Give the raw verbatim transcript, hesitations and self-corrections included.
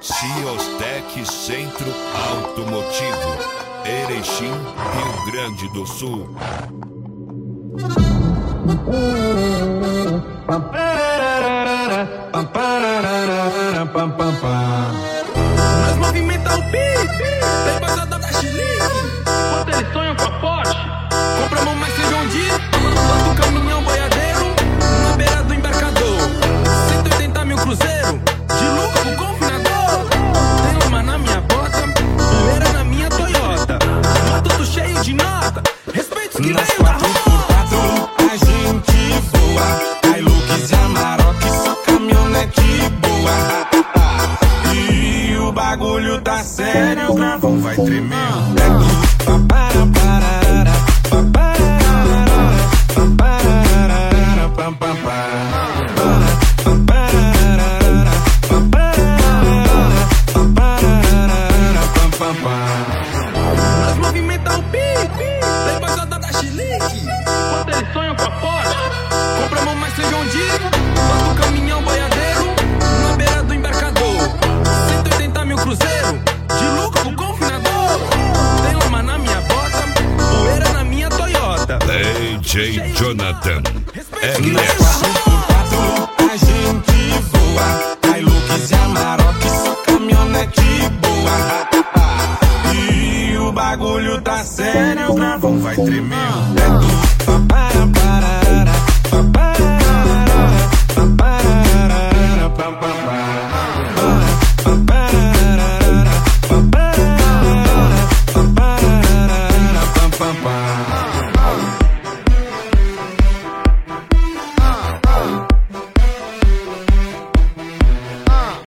Ciostec Centro Automotivo, Erechim, Rio Grande do Sul. Nós movimenta o pique, tem passada da chilique. Quando eles sonham com a Porsche, compramos mais feijão de bota o caminhão boiadeiro na beira do embarcador. Cento e oitenta mil cruzeiro, de lucro pro confinador. Tem uma na minha bota, poeira na minha Toyota. Mas tudo cheio de nota, respeito os que nas veio da quatro por quatro a gente voa. Hilux e Amarok, só caminhonete boa. E o bagulho tá sério, o gravão vai tremer o teto. Papara, pararara, papara, papara, pam, pam, pam. Papara, papara, pam, pam, pam. Nós movimenta o pique, tem passada da chilique. Quando eles sonham com a Porsche, compramos mais feijão de bota o caminhão boiadeiro na beira do embarcador. Cento e oitenta mil cruzeiro, de lucro pro confinador. Tem uma na minha bota, poeira na minha Toyota. D J Jonathan, Nas R S. quatro por quatro a gente voa. Hilux e Amarok, só caminhonete boa. E o bagulho tá sério, o gravão vai tremer o teto.